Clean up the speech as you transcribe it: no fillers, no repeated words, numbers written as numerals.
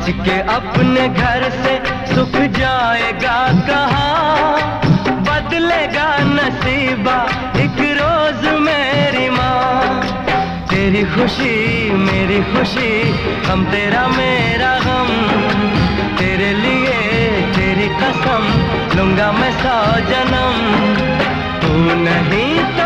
बच के अपने घर से सुख जाएगा कहाँ, बदलेगा नसीबा एक रोज मेरी माँ। तेरी खुशी मेरी खुशी, हम तेरा मेरा गम, तेरे लिए तेरी कसम लूंगा मैं 100 जन्म। तू नहीं